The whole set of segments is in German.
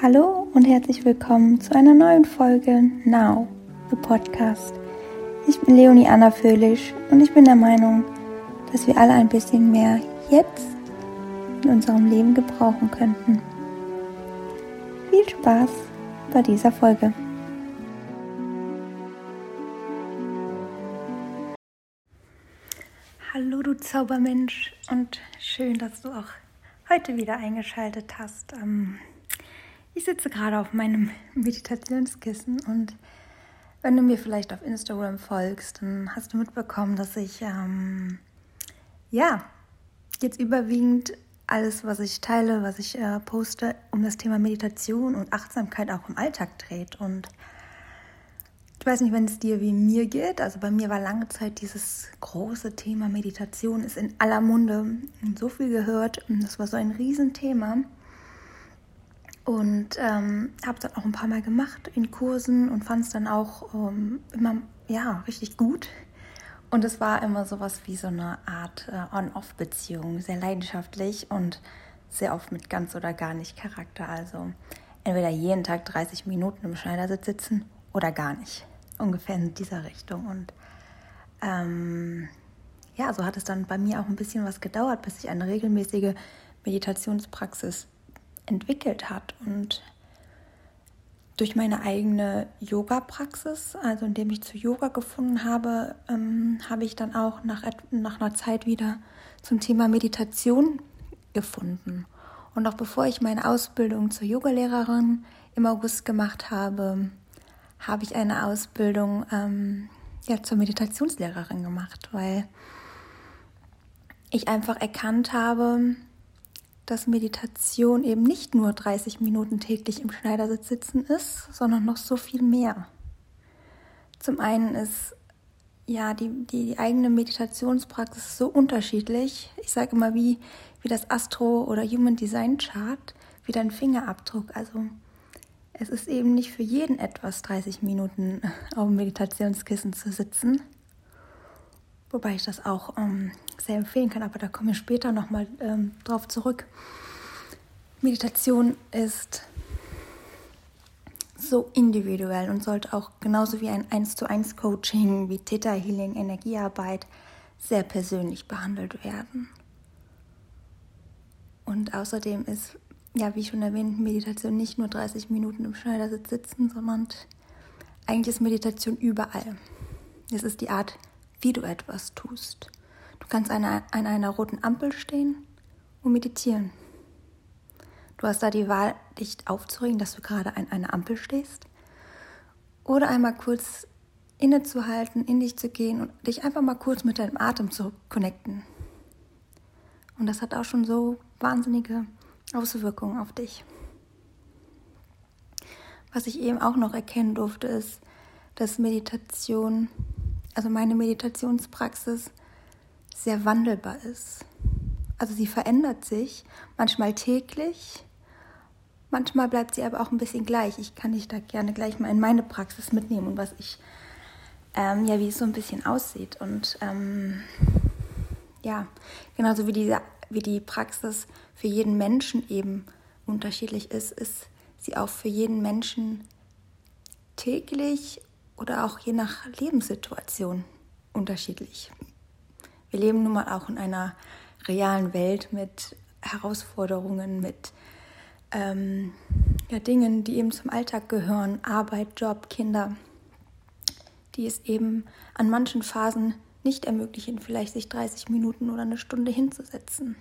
Hallo und herzlich willkommen zu einer neuen Folge Now, the Podcast. Ich bin Leonie Anna Föhlich und ich bin der Meinung, dass wir alle ein bisschen mehr jetzt in unserem Leben gebrauchen könnten. Viel Spaß bei dieser Folge. Hallo du Zaubermensch und schön, dass du auch heute wieder eingeschaltet hast. Ich sitze gerade auf meinem Meditationskissen und wenn du mir vielleicht auf Instagram folgst, dann hast du mitbekommen, dass ich jetzt überwiegend alles, was ich teile, was ich poste, um das Thema Meditation und Achtsamkeit auch im Alltag dreht. Und ich weiß nicht, wenn es dir wie mir geht, also bei mir war lange Zeit dieses große Thema Meditation, ist in aller Munde und so viel gehört und das war so ein Riesenthema. Und habe es dann auch ein paar Mal gemacht in Kursen und fand es dann auch immer richtig gut. Und es war immer sowas wie so eine Art On-Off-Beziehung, sehr leidenschaftlich und sehr oft mit ganz oder gar nicht Charakter. Also entweder jeden Tag 30 Minuten im Schneidersitz sitzen oder gar nicht. Ungefähr in dieser Richtung. Und so hat es dann bei mir auch ein bisschen was gedauert, bis ich eine regelmäßige Meditationspraxis entwickelt hat. Und durch meine eigene Yoga-Praxis, also indem ich zu Yoga gefunden habe, habe ich dann auch nach einer Zeit wieder zum Thema Meditation gefunden. Und auch bevor ich meine Ausbildung zur Yogalehrerin im August gemacht habe, habe ich eine Ausbildung zur Meditationslehrerin gemacht, weil ich einfach erkannt habe, dass Meditation eben nicht nur 30 Minuten täglich im Schneidersitz sitzen ist, sondern noch so viel mehr. Zum einen ist die eigene Meditationspraxis so unterschiedlich. Ich sage immer wie das Astro- oder Human Design Chart, wie dein Fingerabdruck. Also es ist eben nicht für jeden etwas, 30 Minuten auf dem Meditationskissen zu sitzen. Wobei ich das auch sehr empfehlen kann, aber da kommen wir später nochmal drauf zurück. Meditation ist so individuell und sollte auch genauso wie ein 1:1 Coaching, wie Theta Healing, Energiearbeit sehr persönlich behandelt werden. Und außerdem ist, wie schon erwähnt, Meditation nicht nur 30 Minuten im Schneidersitz sitzen, sondern eigentlich ist Meditation überall. Es ist die Art, wie du etwas tust. Du kannst an einer roten Ampel stehen und meditieren. Du hast da die Wahl, dich aufzuregen, dass du gerade an einer Ampel stehst. Oder einmal kurz innezuhalten, in dich zu gehen und dich einfach mal kurz mit deinem Atem zu connecten. Und das hat auch schon so wahnsinnige Auswirkungen auf dich. Was ich eben auch noch erkennen durfte, ist, dass Meditation, also meine Meditationspraxis, sehr wandelbar ist. Also sie verändert sich, manchmal täglich, manchmal bleibt sie aber auch ein bisschen gleich. Ich kann dich da gerne gleich mal in meine Praxis mitnehmen und was ich, wie es so ein bisschen aussieht. Und genauso wie die Praxis für jeden Menschen eben unterschiedlich ist sie auch für jeden Menschen täglich oder auch je nach Lebenssituation unterschiedlich. Wir leben nun mal auch in einer realen Welt mit Herausforderungen, mit Dingen, die eben zum Alltag gehören, Arbeit, Job, Kinder, die es eben an manchen Phasen nicht ermöglichen, vielleicht sich 30 Minuten oder eine Stunde hinzusetzen.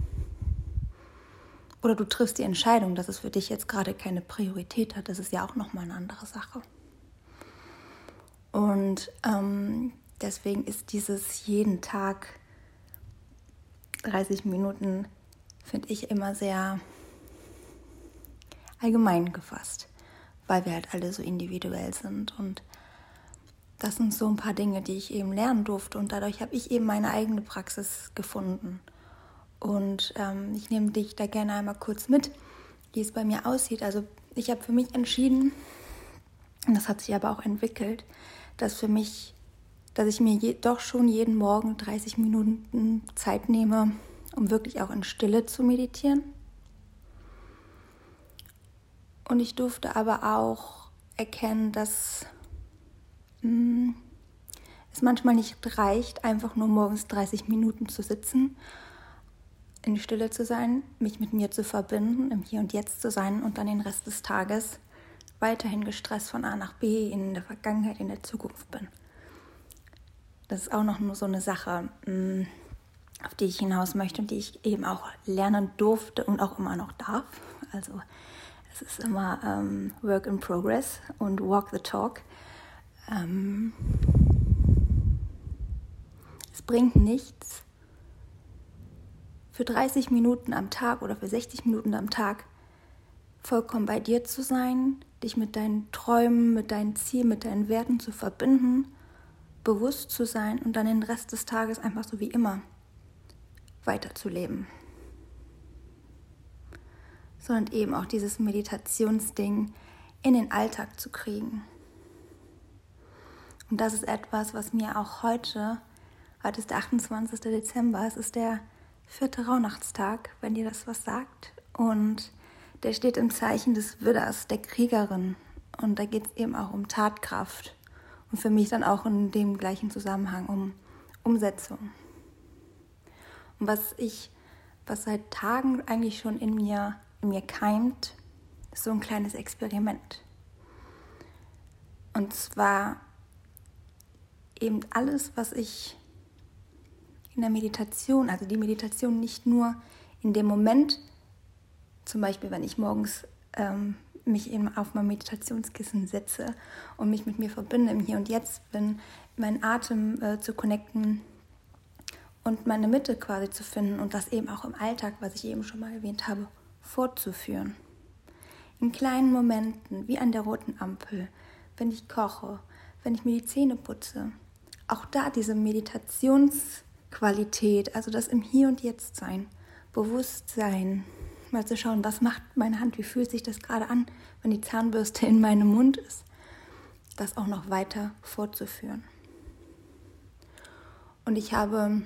Oder du triffst die Entscheidung, dass es für dich jetzt gerade keine Priorität hat. Das ist ja auch nochmal eine andere Sache. Und deswegen ist dieses jeden Tag 30 Minuten, finde ich, immer sehr allgemein gefasst, weil wir halt alle so individuell sind. Und das sind so ein paar Dinge, die ich eben lernen durfte. Und dadurch habe ich eben meine eigene Praxis gefunden. Und ich nehme dich da gerne einmal kurz mit, wie es bei mir aussieht. Also ich habe für mich entschieden, und das hat sich aber auch entwickelt, dass ich mir doch schon jeden Morgen 30 Minuten Zeit nehme, um wirklich auch in Stille zu meditieren. Und ich durfte aber auch erkennen, dass es manchmal nicht reicht, einfach nur morgens 30 Minuten zu sitzen, in Stille zu sein, mich mit mir zu verbinden, im Hier und Jetzt zu sein und dann den Rest des Tages weiterhin gestresst von A nach B in der Vergangenheit, in der Zukunft bin. Das ist auch noch nur so eine Sache, auf die ich hinaus möchte und die ich eben auch lernen durfte und auch immer noch darf. Also es ist immer Work in Progress und Walk the Talk. Es bringt nichts, für 30 Minuten am Tag oder für 60 Minuten am Tag vollkommen bei dir zu sein, dich mit deinen Träumen, mit deinen Zielen, mit deinen Werten zu verbinden, bewusst zu sein und dann den Rest des Tages einfach so wie immer weiterzuleben. Sondern eben auch dieses Meditationsding in den Alltag zu kriegen. Und das ist etwas, was mir auch heute ist der 28. Dezember, es ist der 4. Rauhnachtstag, wenn dir das was sagt. Und der steht im Zeichen des Widders, der Kriegerin. Und da geht es eben auch um Tatkraft. Und für mich dann auch in dem gleichen Zusammenhang um Umsetzung. Und was seit Tagen eigentlich schon in mir keimt, ist so ein kleines Experiment. Und zwar eben alles, was ich in der Meditation, also die Meditation nicht nur in dem Moment, zum Beispiel wenn ich morgens mich eben auf mein Meditationskissen setze und mich mit mir verbinde, im Hier und Jetzt bin, meinen Atem zu connecten und meine Mitte quasi zu finden und das eben auch im Alltag, was ich eben schon mal erwähnt habe, fortzuführen. In kleinen Momenten, wie an der roten Ampel, wenn ich koche, wenn ich mir die Zähne putze. Auch da diese Meditationsqualität, also das im Hier und Jetzt sein, Bewusstsein, mal zu schauen, was macht meine Hand, wie fühlt sich das gerade an, wenn die Zahnbürste in meinem Mund ist, das auch noch weiter fortzuführen. Und ich habe,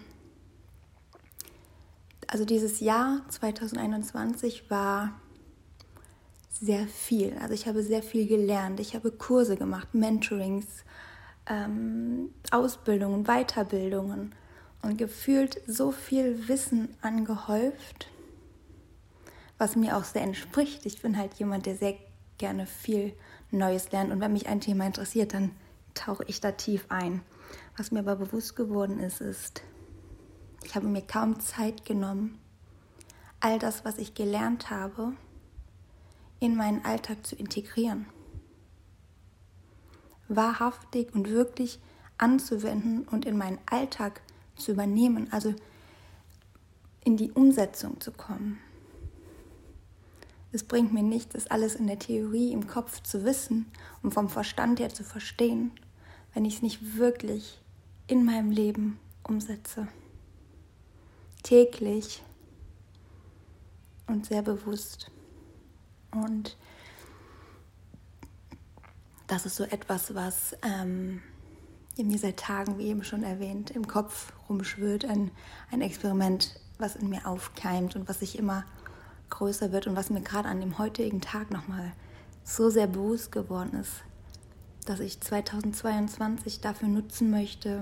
also dieses Jahr 2021 war sehr viel. Also ich habe sehr viel gelernt. Ich habe Kurse gemacht, Mentorings, Ausbildungen, Weiterbildungen und gefühlt so viel Wissen angehäuft, was mir auch sehr entspricht. Ich bin halt jemand, der sehr gerne viel Neues lernt und wenn mich ein Thema interessiert, dann tauche ich da tief ein. Was mir aber bewusst geworden ist, ich habe mir kaum Zeit genommen, all das, was ich gelernt habe, in meinen Alltag zu integrieren. Wahrhaftig und wirklich anzuwenden und in meinen Alltag zu übernehmen, also in die Umsetzung zu kommen. Es bringt mir nichts, das alles in der Theorie im Kopf zu wissen und vom Verstand her zu verstehen, wenn ich es nicht wirklich in meinem Leben umsetze. Täglich und sehr bewusst. Und das ist so etwas, was in mir seit Tagen, wie eben schon erwähnt, im Kopf rumschwirrt. Ein Experiment, was in mir aufkeimt und was sich immer größer wird und was mir gerade an dem heutigen Tag nochmal so sehr bewusst geworden ist, dass ich 2022 dafür nutzen möchte,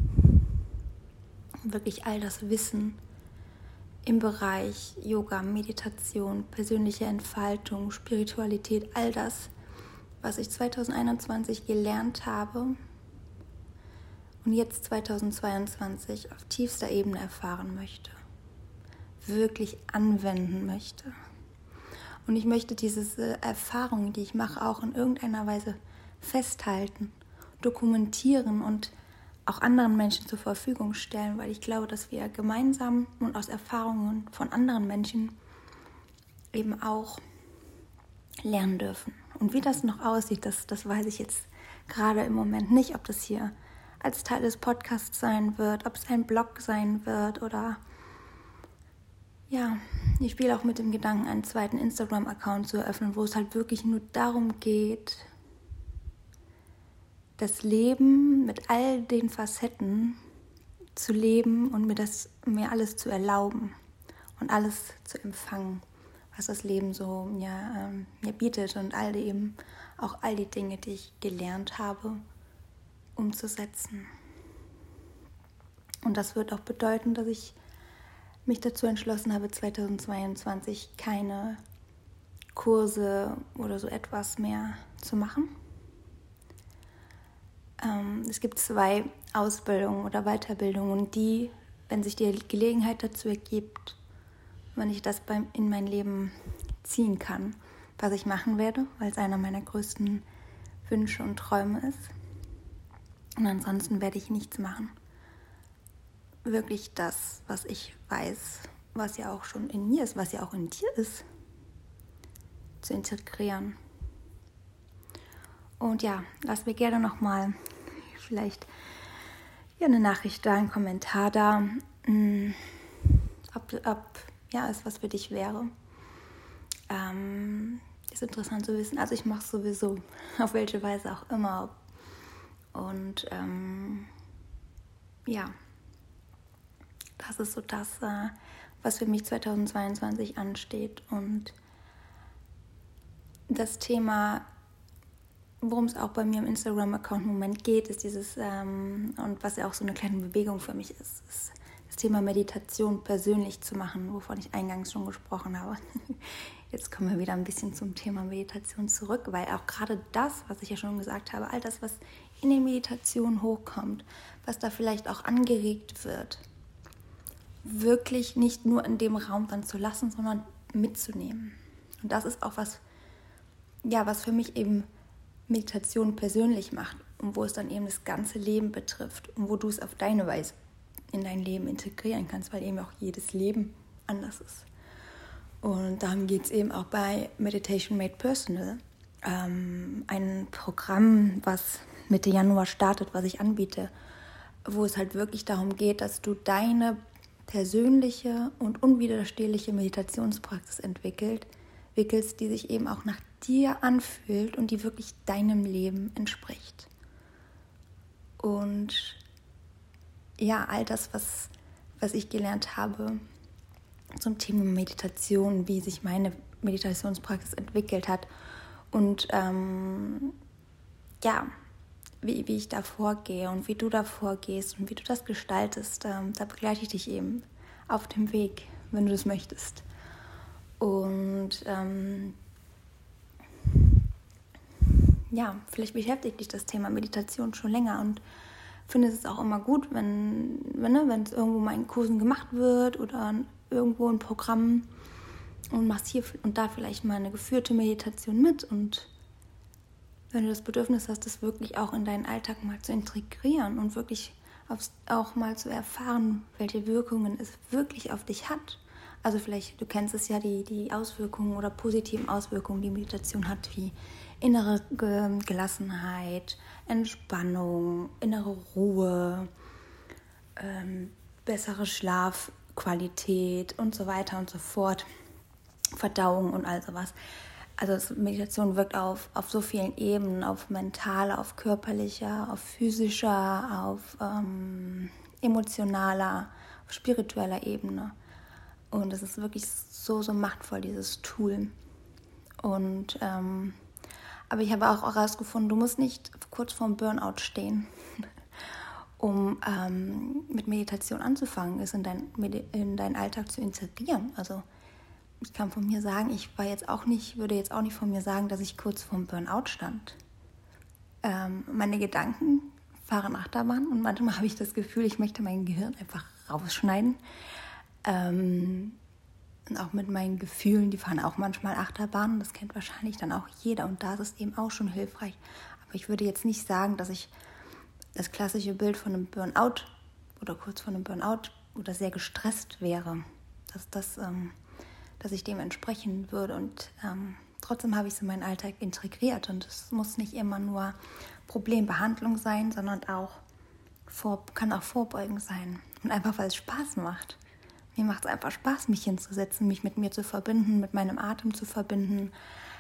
wirklich all das Wissen im Bereich Yoga, Meditation, persönliche Entfaltung, Spiritualität, all das, was ich 2021 gelernt habe und jetzt 2022 auf tiefster Ebene erfahren möchte, wirklich anwenden möchte. Und ich möchte diese Erfahrungen, die ich mache, auch in irgendeiner Weise festhalten, dokumentieren und auch anderen Menschen zur Verfügung stellen, weil ich glaube, dass wir gemeinsam und aus Erfahrungen von anderen Menschen eben auch lernen dürfen. Und wie das noch aussieht, das weiß ich jetzt gerade im Moment nicht, ob das hier als Teil des Podcasts sein wird, ob es ein Blog sein wird oder ja, ich spiele auch mit dem Gedanken, einen zweiten Instagram-Account zu eröffnen, wo es halt wirklich nur darum geht, das Leben mit all den Facetten zu leben und mir alles zu erlauben und alles zu empfangen, was das Leben so mir bietet und auch all die Dinge, die ich gelernt habe, umzusetzen. Und das wird auch bedeuten, dass ich mich dazu entschlossen habe, 2022 keine Kurse oder so etwas mehr zu machen. Es gibt 2 Ausbildungen oder Weiterbildungen, die, wenn sich die Gelegenheit dazu ergibt, wenn ich das in mein Leben ziehen kann, was ich machen werde, weil es einer meiner größten Wünsche und Träume ist. Und ansonsten werde ich nichts machen. Wirklich das, was ich weiß, was ja auch schon in mir ist, was ja auch in dir ist, zu integrieren. Und ja, lass mir gerne nochmal vielleicht eine Nachricht da, einen Kommentar da, ob es was für dich wäre. Ist interessant zu wissen. Also ich mache es sowieso, auf welche Weise auch immer. Und das ist so das, was für mich 2022 ansteht. Und das Thema, worum es auch bei mir im Instagram-Account im Moment geht, ist dieses, und was ja auch so eine kleine Bewegung für mich ist das Thema Meditation persönlich zu machen, wovon ich eingangs schon gesprochen habe. Jetzt kommen wir wieder ein bisschen zum Thema Meditation zurück, weil auch gerade das, was ich ja schon gesagt habe, all das, was in den Meditationen hochkommt, was da vielleicht auch angeregt wird, wirklich nicht nur in dem Raum dann zu lassen, sondern mitzunehmen. Und das ist auch was für mich eben Meditation persönlich macht und wo es dann eben das ganze Leben betrifft und wo du es auf deine Weise in dein Leben integrieren kannst, weil eben auch jedes Leben anders ist. Und darum geht es eben auch bei Meditation Made Personal, ein Programm, was Mitte Januar startet, was ich anbiete, wo es halt wirklich darum geht, dass du deine persönliche und unwiderstehliche Meditationspraxis entwickelst, die sich eben auch nach dir anfühlt und die wirklich deinem Leben entspricht. Und ja, all das, was ich gelernt habe zum Thema Meditation, wie sich meine Meditationspraxis entwickelt hat und wie ich da vorgehe und wie du da vorgehst und wie du das gestaltest, da begleite ich dich eben auf dem Weg, wenn du das möchtest. Und vielleicht beschäftigt dich das Thema Meditation schon länger und finde es auch immer gut, wenn es irgendwo mal in Kursen gemacht wird oder irgendwo ein Programm und machst hier und da vielleicht mal eine geführte Meditation mit. Und wenn du das Bedürfnis hast, das wirklich auch in deinen Alltag mal zu integrieren und wirklich auch mal zu erfahren, welche Wirkungen es wirklich auf dich hat. Also vielleicht, du kennst es ja, die Auswirkungen oder positiven Auswirkungen, die Meditation hat, wie innere Gelassenheit, Entspannung, innere Ruhe, bessere Schlafqualität und so weiter und so fort, Verdauung und all sowas. Also Meditation wirkt auf so vielen Ebenen, auf mentaler, auf körperlicher, auf physischer, auf emotionaler, auf spiritueller Ebene. Und es ist wirklich so machtvoll, dieses Tool. Und aber ich habe auch herausgefunden, du musst nicht kurz vorm Burnout stehen, um mit Meditation anzufangen, es in deinen Alltag zu integrieren. Also ich kann von mir sagen, würde jetzt auch nicht von mir sagen, dass ich kurz vorm Burnout stand. Meine Gedanken fahren Achterbahn und manchmal habe ich das Gefühl, ich möchte mein Gehirn einfach rausschneiden. Und auch mit meinen Gefühlen, die fahren auch manchmal Achterbahn. Das kennt wahrscheinlich dann auch jeder und da ist es eben auch schon hilfreich. Aber ich würde jetzt nicht sagen, dass ich das klassische Bild von einem Burnout oder kurz vor einem Burnout oder sehr gestresst wäre, dass ich dem entsprechen würde. Und trotzdem habe ich es in meinen Alltag integriert. Und es muss nicht immer nur Problembehandlung sein, sondern kann auch Vorbeugen sein. Und einfach, weil es Spaß macht. Mir macht es einfach Spaß, mich hinzusetzen, mich mit mir zu verbinden, mit meinem Atem zu verbinden.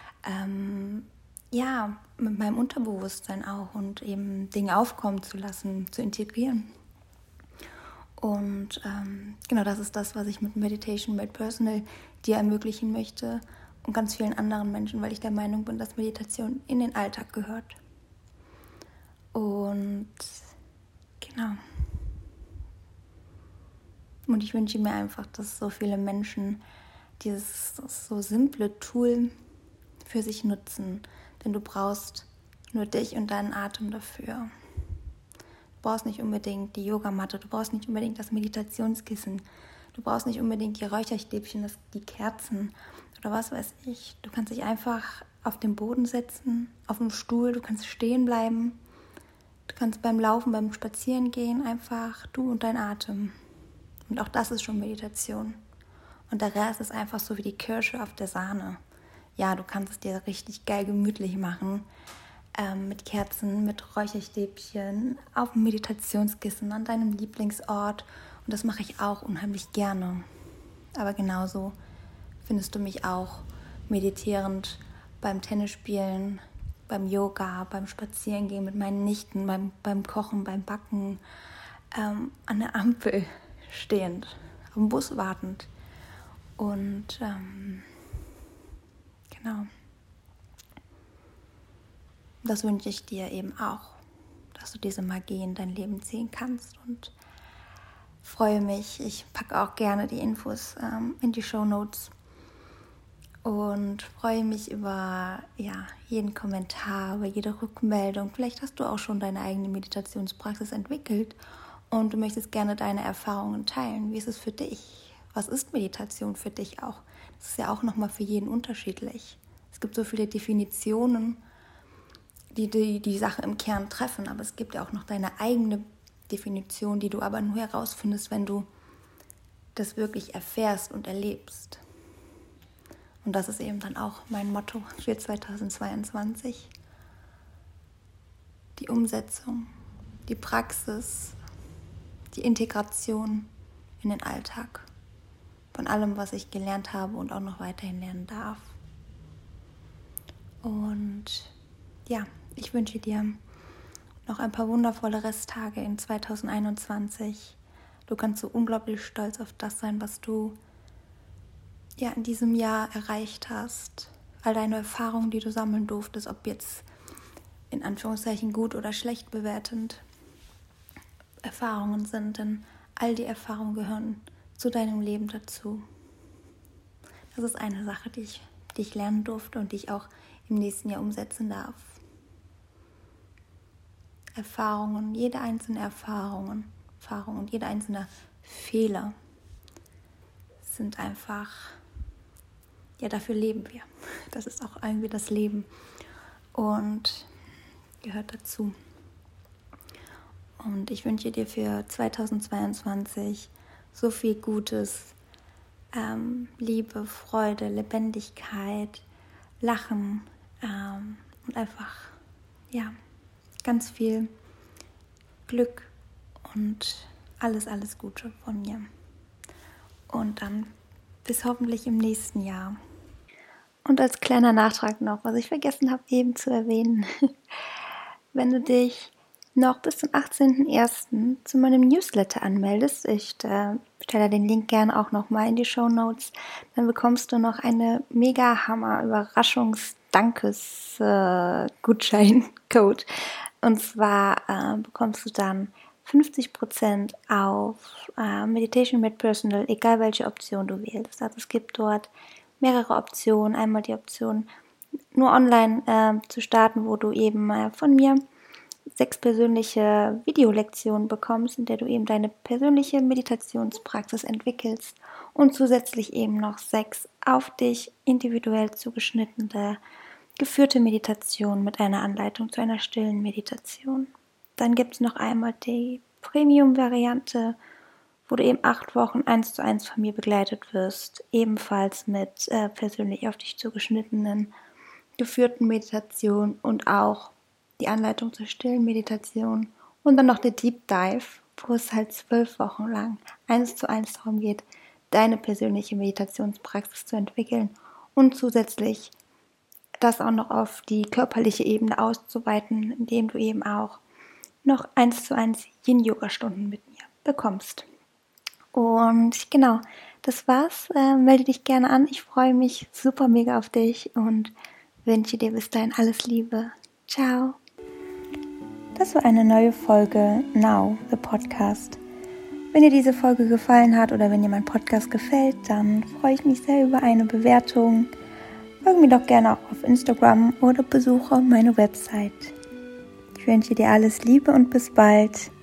Mit meinem Unterbewusstsein auch und eben Dinge aufkommen zu lassen, zu integrieren. Und genau das ist das, was ich mit Meditation Made Personal dir ermöglichen möchte und ganz vielen anderen Menschen, weil ich der Meinung bin, dass Meditation in den Alltag gehört. Und genau. Und ich wünsche mir einfach, dass so viele Menschen dieses so simple Tool für sich nutzen. Denn du brauchst nur dich und deinen Atem dafür. Du brauchst nicht unbedingt die Yogamatte, du brauchst nicht unbedingt das Meditationskissen, du brauchst nicht unbedingt die Räucherstäbchen, die Kerzen oder was weiß ich. Du kannst dich einfach auf den Boden setzen, auf dem Stuhl, du kannst stehen bleiben. Du kannst beim Laufen, beim Spazierengehen einfach du und dein Atem. Und auch das ist schon Meditation. Und der Rest ist einfach so wie die Kirsche auf der Sahne. Ja, du kannst es dir richtig geil gemütlich machen. Mit Kerzen, mit Räucherstäbchen, auf dem Meditationskissen, an deinem Lieblingsort. Und das mache ich auch unheimlich gerne. Aber genauso findest du mich auch meditierend beim Tennisspielen, beim Yoga, beim Spazierengehen mit meinen Nichten, beim Kochen, beim Backen, an der Ampel stehend, am Bus wartend. Und genau. Das wünsche ich dir eben auch, dass du diese Magie in dein Leben ziehen kannst, und freue mich. Ich packe auch gerne die Infos in die Shownotes und freue mich über jeden Kommentar, über jede Rückmeldung. Vielleicht hast du auch schon deine eigene Meditationspraxis entwickelt und du möchtest gerne deine Erfahrungen teilen. Wie ist es für dich? Was ist Meditation für dich auch? Das ist ja auch nochmal für jeden unterschiedlich. Es gibt so viele Definitionen, die Sache im Kern treffen, aber es gibt ja auch noch deine eigene Definition, die du aber nur herausfindest, wenn du das wirklich erfährst und erlebst. Und das ist eben dann auch mein Motto für 2022. Die Umsetzung, die Praxis, die Integration in den Alltag von allem, was ich gelernt habe und auch noch weiterhin lernen darf. Und ja, ich wünsche dir noch ein paar wundervolle Resttage in 2021. Du kannst so unglaublich stolz auf das sein, was du in diesem Jahr erreicht hast. All deine Erfahrungen, die du sammeln durftest, ob jetzt in Anführungszeichen gut oder schlecht bewertend Erfahrungen sind, denn all die Erfahrungen gehören zu deinem Leben dazu. Das ist eine Sache, die ich lernen durfte und die ich auch im nächsten Jahr umsetzen darf. Erfahrungen, jede einzelne Erfahrung und jeder einzelne Fehler sind einfach, dafür leben wir. Das ist auch irgendwie das Leben und gehört dazu. Und ich wünsche dir für 2022 so viel Gutes, Liebe, Freude, Lebendigkeit, Lachen und einfach, ganz viel Glück und alles Gute von mir. Und dann bis hoffentlich im nächsten Jahr. Und als kleiner Nachtrag noch, was ich vergessen habe eben zu erwähnen. Wenn du dich noch bis zum 18.01. zu meinem Newsletter anmeldest, ich stelle den Link gerne auch nochmal in die Shownotes, dann bekommst du noch eine mega Hammer Überraschungsdankes-Gutschein-Code. Und zwar bekommst du dann 50% auf Meditation Made Personal, egal welche Option du wählst. Also es gibt dort mehrere Optionen. Einmal die Option, nur online zu starten, wo du eben von mir 6 persönliche Videolektionen bekommst, in der du eben deine persönliche Meditationspraxis entwickelst und zusätzlich eben noch 6 auf dich individuell zugeschnittene geführte Meditationen mit einer Anleitung zu einer stillen Meditation. Dann gibt es noch einmal die Premium-Variante, wo du eben 8 Wochen 1:1 von mir begleitet wirst, ebenfalls mit persönlich auf dich zugeschnittenen geführten Meditationen und auch die Anleitung zur stillen Meditation und dann noch der Deep Dive, wo es halt 12 Wochen lang 1:1 darum geht, deine persönliche Meditationspraxis zu entwickeln und zusätzlich das auch noch auf die körperliche Ebene auszuweiten, indem du eben auch noch 1:1 Yin-Yoga-Stunden mit mir bekommst. Und genau, das war's. Melde dich gerne an. Ich freue mich super mega auf dich und wünsche dir bis dahin alles Liebe. Ciao. Das war eine neue Folge Now, the Podcast. Wenn dir diese Folge gefallen hat oder wenn dir mein Podcast gefällt, dann freue ich mich sehr über eine Bewertung. Folge mir doch gerne auch auf Instagram oder besuche meine Website. Ich wünsche dir alles Liebe und bis bald.